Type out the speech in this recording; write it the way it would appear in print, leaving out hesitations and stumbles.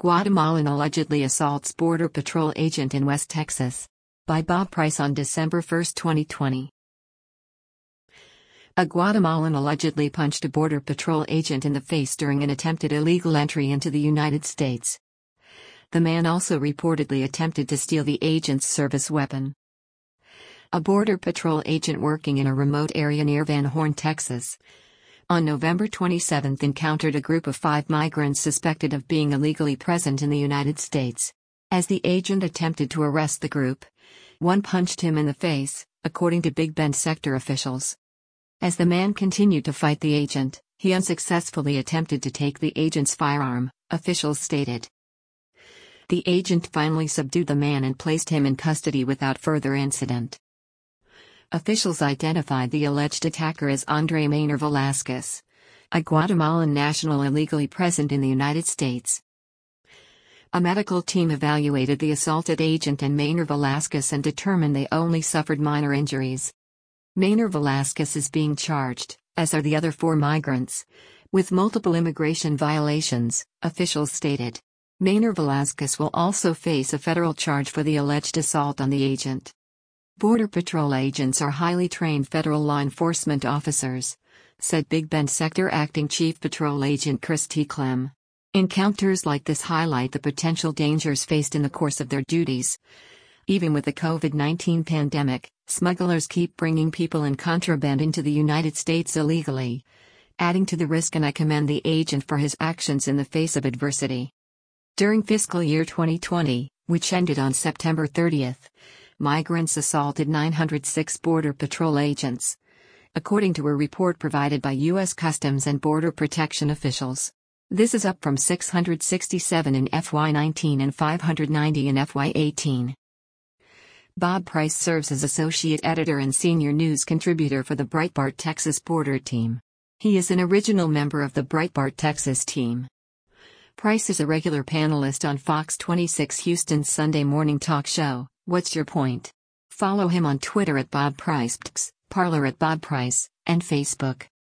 Guatemalan allegedly assaults Border Patrol agent in West Texas. By Bob Price on December 1, 2020. A Guatemalan allegedly punched a Border Patrol agent in the face during an attempted illegal entry into the United States. The man also reportedly attempted to steal the agent's service weapon. A Border Patrol agent working in a remote area near Van Horn, Texas, on November 27 encountered a group of 5 migrants suspected of being illegally present in the United States. As the agent attempted to arrest the group, one punched him in the face, according to Big Bend sector officials. As the man continued to fight the agent, he unsuccessfully attempted to take the agent's firearm, officials stated. The agent finally subdued the man and placed him in custody without further incident. Officials identified the alleged attacker as Andre Maynor Velasquez, a Guatemalan national illegally present in the United States. A medical team evaluated the assaulted agent and Maynor Velasquez and determined they only suffered minor injuries. Maynor Velasquez is being charged, as are the other 4 migrants, with multiple immigration violations, officials stated. Maynor Velasquez will also face a federal charge for the alleged assault on the agent. Border Patrol agents are highly trained federal law enforcement officers, said Big Bend Sector Acting Chief Patrol Agent Chris T. Clem. Encounters like this highlight the potential dangers faced in the course of their duties. Even with the COVID-19 pandemic, smugglers keep bringing people and contraband into the United States illegally, adding to the risk, and I commend the agent for his actions in the face of adversity. During fiscal year 2020, which ended on September 30, migrants assaulted 906 Border Patrol agents, according to a report provided by U.S. Customs and Border Protection officials. This is up from 667 in FY19 and 590 in FY18. Bob Price serves as associate editor and senior news contributor for the Breitbart Texas Border Team. He is an original member of the Breitbart Texas team. Price is a regular panelist on Fox 26 Houston's Sunday morning talk show, What's Your Point? Follow him on Twitter at Bob Price, Parler at Bob Price, and Facebook.